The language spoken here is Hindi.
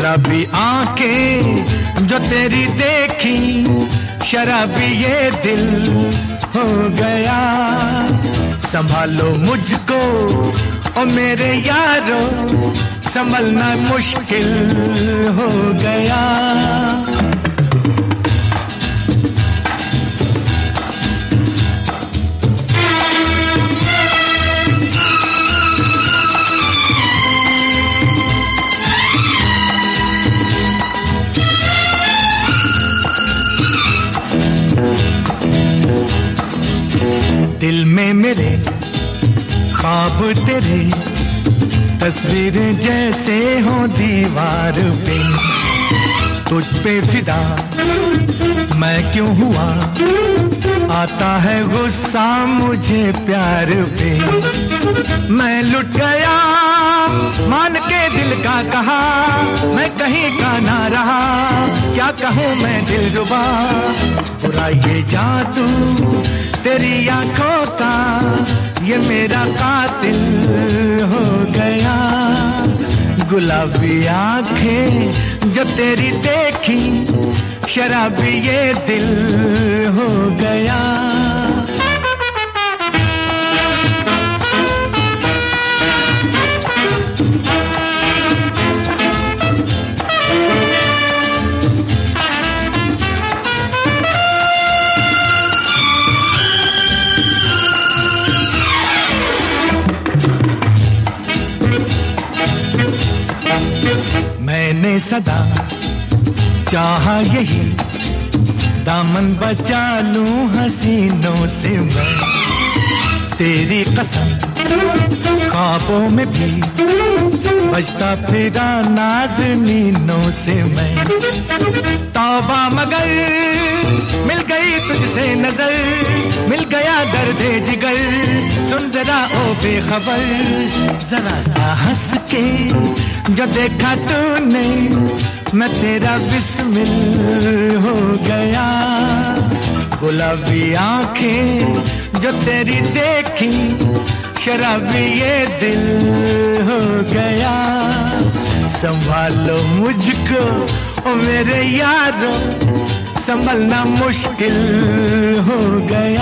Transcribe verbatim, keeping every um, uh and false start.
शराबी आंखें जो तेरी देखी, शराबी ये दिल हो गया। संभालो मुझको ओ मेरे यारो, संभलना मुश्किल हो गया। दिल में मेरे ख्वाब तेरे, तस्वीरें जैसे हो दीवार पे। तुझ पे फिदा मैं क्यों हुआ, आता है गुस्सा मुझे प्यार पे। मैं लुट गया मान के दिल का कहा, मैं कहीं का ना रहा, क्या कहूँ मैं दिलरुबा। बुरा ये जादू तेरी आंखों का, ये मेरा कातिल हो गया। गुलाबी आंखें जो तेरी देखी, शराबी ये दिल हो गया। मैंने सदा चाहा यही, दामन बचा लूं हसीनों से मैं। तेरी कसम ख्वाबों में भी बजता फिरा नाज़नीनों से मैं। तौबा मगर मिल गई तुझसे नजर, मिल गया दर्दे जिगर। सुन जरा ओ बेखबर, जरा सा हंस के जो देखा तूने, मैं तेरा बिस्मिल हो गया। गुलाबी आंखें जो तेरी देखी, शराबी ये दिल हो गया। संभालो मुझको ओ मेरे यारो, संभलना मुश्किल हो गया।